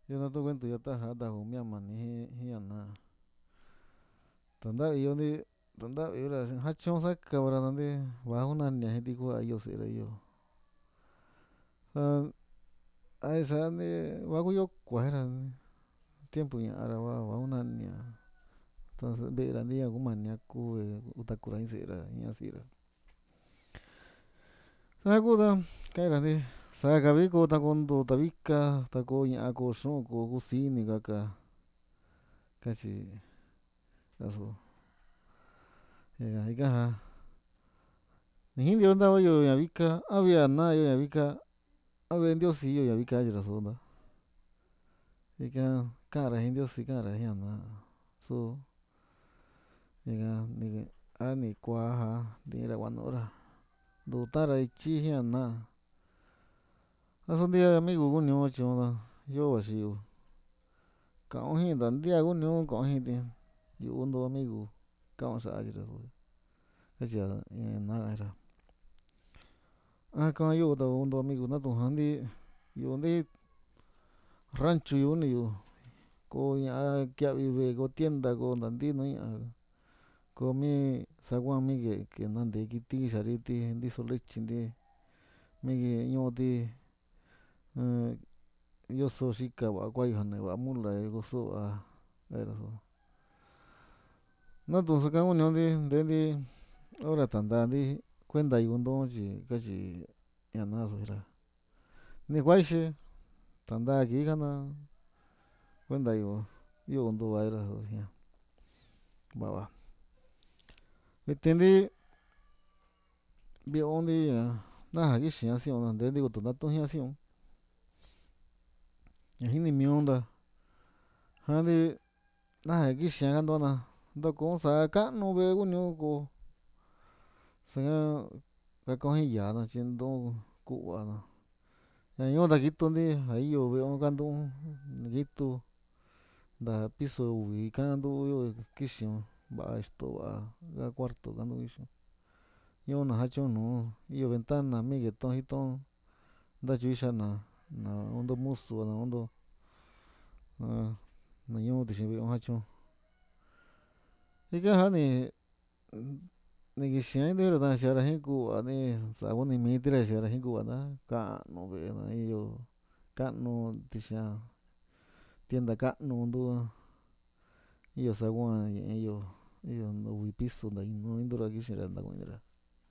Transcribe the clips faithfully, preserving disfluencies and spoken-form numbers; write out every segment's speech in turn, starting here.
Yo no te cuento, yo estaba con mi mamá ni hiana. Tanda yo ni tanda yo la hachón sa cabra donde va una niña gente ko yo será yo. A esa de va yo cuadra tiempo ya ara va va una niña. Entonces ve la niña como niña ku utakura será niña será. Sa ku da kai la de sa ka vi ko ta con do ta vika ta ko ya ko shon ko kusini kaka kachi aso. Ya ika ni hindi onda yo ya vika había na yo ya vika había Dios sí yo ya vika ya sonda. Ika cara hindi Dios sí cara ya na. So ika ni ani kwa ha ni ra wanora. Do tara ichi ya na. Aso dia amigo ko nyo chona yo wa shi yo. Ka on hin dan dia ko nyo ko hin tin. Yo undo amigo ka on sa ajira so. Kachi ya na era. Ah ka yo da undo amigo na to handi yo ndi rancho yo ni yo ko ya kya vive ko tienda ko nandi no ya ko mi sagua mi que que nande kiti shariti ndi so leche ndi mi que yo di yo so shika wa kwa hane wa mula ko so a era so na to saka un ndi ndi ora tanda ndi cuenta yo ndo chi kachi ya na so era ni guaiche tanda ki kana cuenta yo yo ndo va era so ya va va vitendi bi ondi na ha ki shia si ona de digo to na to hia si on ya hini mi onda hani na ha ki shia ga ndo na ndo ko sa ka no be gu nyu ko sa ka ko hi ya na chin do ku wa na ya yo da ki to ndi ai yo be on kan do gi tu da piso wi kan do yo ki shion ba esto va ga cuarto kan do ki shion yo na ha chon no yo ventana mi que ton hi ton da chu sha na na ondo musu na ondo na yo de shi be on ha chon ika ha ni ni ki shian de ra da sha ra hin ku wa ni sa bo ni mi tra sha ra hin ku wa na ka no be na yo ka no ti sha tienda ka no ndo yo sa gua yo yo no wi piso da no indora ki shi ra da ko indra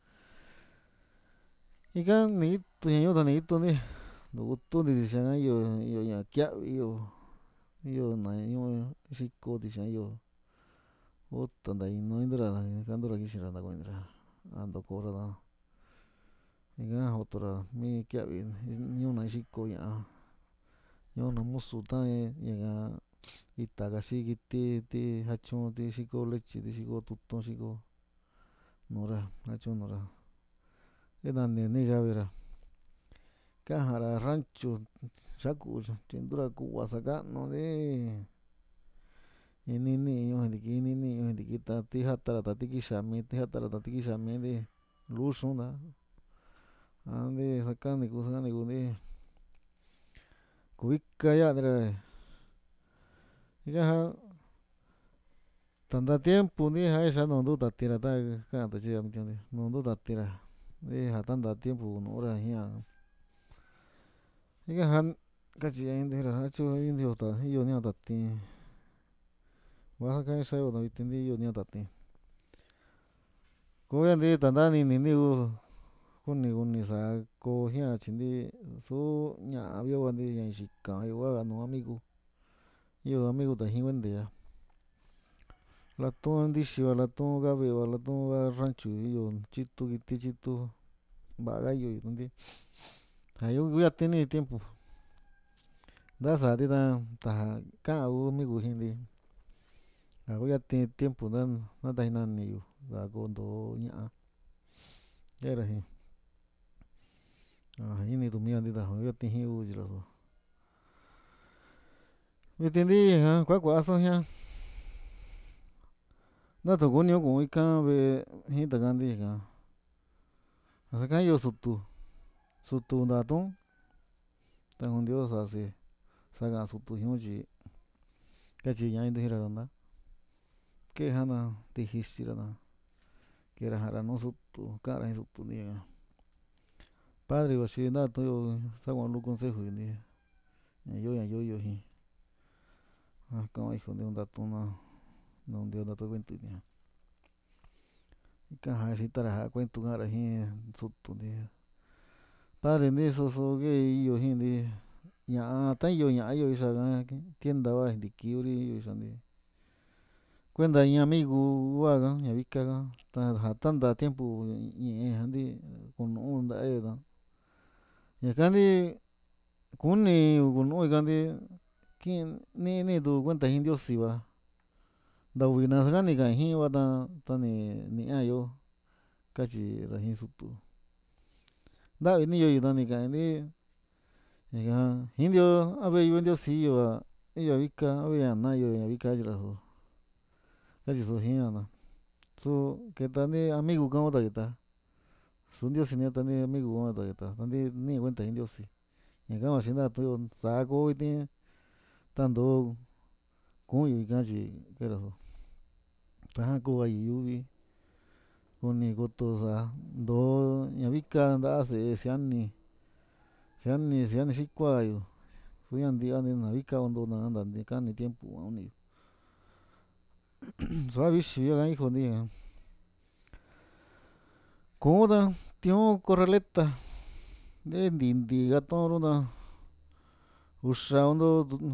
ika ni to yo da ni to ni no to ni sha ga yo yo ya kya yo yo na yo shi ko ti sha yo o ta da no indra da ka ndora ki shi ra da ko indra ando ko ra da ika otra mi kya vi yo na shi ko ya yo na musu ta ya ga ita ga shi ki ti ti ha chon ti shi ko leche ti shi ko tu ton shi ko no ra ha chon no ra e da ne ni ga vera ka ja ra rancho sha ku chindura ku wa sa ka no de ini ni yo de ki ni ni yo de ki ta ti ja ta ta ti ki sha mi ti ja ta ta ti ki sha mi de lu son da ande sa ka ni ku sa ni ku ni ku ika ya de ika ja tanda tiempo ni ja sha no do ta ti ra ta ka ta chi ya mi entiende no do ta ti ra e ja tanda tiempo no ra ya ika ja ka chi ya inde ra ha chu inde yo ta yo ni ta ti wa ka sha yo no itendi yo ni ta ti ko ya de tanda ni ni ni u kuni kuni sa ko jia chi ndi su ña bio wa ndi ya shi ka yo wa no amigo yo amigo ta jin wende ya la ton ndi shi wa la ton ga be wa la ton ga rancho yo chitu ki ti chitu ba ga yo ndi ja yo voy a tener tiempo da sa ti da ta ka u amigo jin ndi ja voy a tener tiempo da na ta na ni yo da ko ndo ña era jin a ini tu mi andi da yo ti jin u ji ra so mi ti ndi ja kua kua so jian na to ko nio ko ika be jin ta ga ndi ka ja ka yo su tu su tu nda ton ta jun dio sa se Saka sutu jñú chi kachi ña'a indujira randa kejana tijixirana kera jara nuu sutu ka'ara jin sutu ndia padre vaxi nda tuyo sagualo consejo ini ña yo ña yo'yo jin ja kao hijo ndio ndatuna nu ndio ndatu kuentu ña ika ja xitara ja kuentu ka'ara jin sutu ndia padre ndi so'o so'o iyo jin ndi ña'a ta iyo ña'a iyo xaka tienda va jintiki kuri iyo xandi kuenda in amigo vaga ña vika ka ta ja tanta tiempo ñe'e jandi kunu'u nta'ayo ñakandi kuni kunu'u ikandi kin ni'nitu kuenta jin ndiosi va ntavi nasaka ni ka'in jin va ta tani ni'iayo kachira jin sutu ntavi niyo ta ni ka'indi ñaka jindio a've iva ndiosi iyo a iyo vika a've ña nayo ña vika kachiraso kachiso ji'a na su ketani amigo ka'o taketa su ndiosi netani amigo ka'o taketa nandi ni kuenta jin ndiosi ñaka vaxi nda tuyo saa ko iti tando ku'yo ika chi keraso taja ko ayu yuvi kuni kotosa ndo ña vika nta'a se'e siani siani siani xikuayo su ña nti'ani na vika kontona nta kani tiempo kua'un niyo su'a vixi yo kain hijo ndi ku'uda tiun corraleta nte nti nti gatuun runda uxa ndo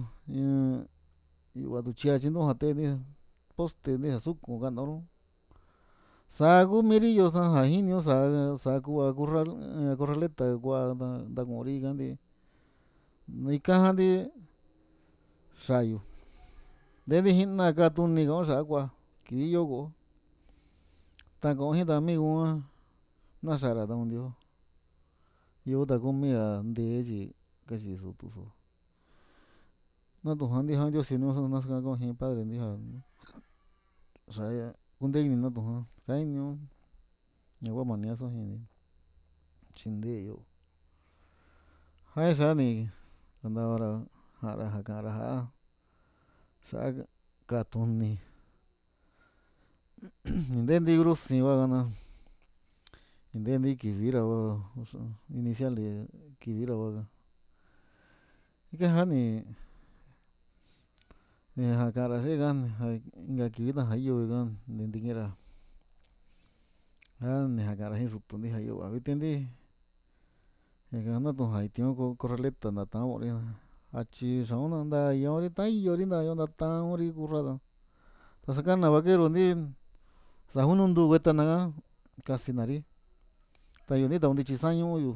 yu'va tuchia chinu ja te'ni poste ni ja sukun ka'na nu saa kumiri yo ja jinio saa saa ku'a corral corraleta kua nta ku'uri ikandi ika jandi xayo ntendi ji'na katuni ka'o xa'a kua kivi yo ko'o ta ka'o jin tamigo naxara takundio yo ta kumia ntee chi kachi sutuso natujan ntija ndiosi nu nasaka ka'o jin padre ntija xa'aya kunte ini natujan kainio ña kua maniaso jin chinte'yo jaisa ni kantavara ja'ara ja ka'ara ja'a sa'a katuni ni ntendi krusin vakana ni ntendi kivira va iniciale kivira va ika ja ni ja ka'ara xi'ika ja inka kivi ta ja iyo ni ntikira ja ni ja ka'ara jin sutu ndi ja iyo va vite'ndi ñaka natu'un ja itiun corraleta nta ta'un kuri achi xa'un nta yauri ta iyori ntayo nta ta'uri kurra ta sakana vaquero ndi sajununtu kuetana ka kasinari ta yo ni takuntityi sañu'yo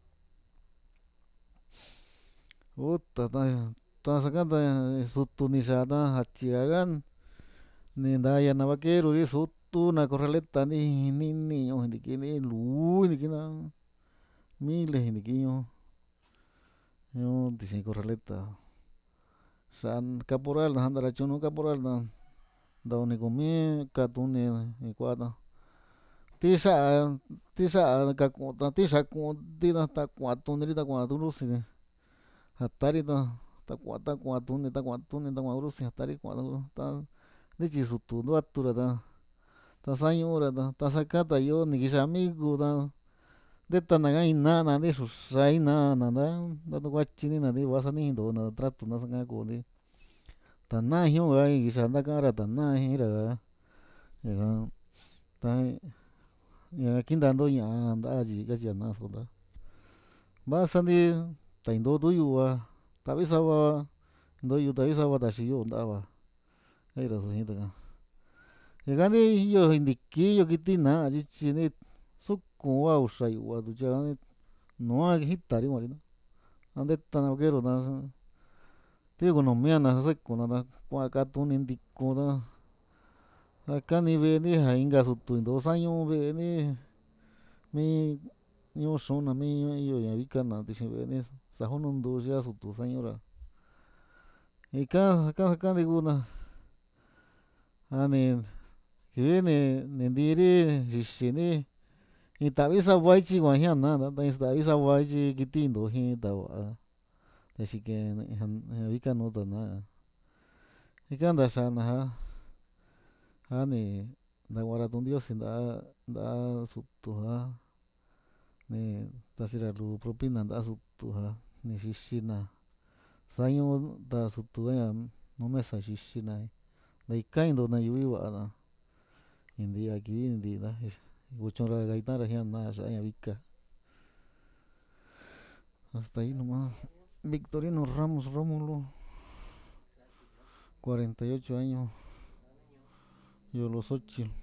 uta ta ta sakata sutu ni xaa ta ja chika ni ntayana vaquero ri sutuna corraleta ndi nini ñu'un jintiki ndi luu jintiki na miles jintiki ñuu ñuu tixi corraleta xa'a caporal naja nta ratyun nu caporal ta nta uni kumi katuni kua ta ti xa'a ti xa'a kakun ta ti xaku'nti ta kua'an tuniri ta kua'an tu krusin ja tari ta ta kua'an ta kua'an tuni ta kua'an tuni ta kua'an krusin ja tari kua'an ta ntityi sutu ntuatura ta ta sañu'ura ta ta sakata yo ni kixa amigo ta ntetana ka ina'a na ndi xruxa ina'a na nta ntatukuatyini na ndi vasa ni jintona trato nasaka koo ndi ta na'a jiun ka kixa ntaka'ara ta na'a jira ka ñaka ta ñaka kintanto ña'a nta'a tyi kachia na'aso ta vasa ndi ta into tuyo va ta'vi sava va ntoyo ta'vi sava taxiyo nta'a va katyiraso jin taka ñaka ndi iyo jintiki iyo kiti na'a tyi ndi sukun va uxa yu'va tuchia nua jitari kua'ri a ntetana vaquero ta ti economia na suekuna ta kua'an katuni ntikun ta ta kani ve'e ndi ja inka sutu into sañuu ve'e ndi mi ñuu xuna mi iyo ña vika na tixi ve'e ndi sajununtu xia sutu sañura ika saka saka ndi kuna ja ni kivi ni ni ntiri xixi ndi iin ta'vi sava ityi kua'an jia'na ta in ta'vi sava ityi kiti into jin ta va'a Así que vika no tana ikanda xana ja jani ndaguara ton dios nda nda sutuja ni taxiralu propina nda sutuja ni xixina xaño nda sutuña no mesa xixina ndaikain na yuivana india ki indida nguchonra gaitara jiana xaña vika hasta ahí nomás. Victorino Ramos Rómulo, cuarenta y ocho años, Yoloxochitl.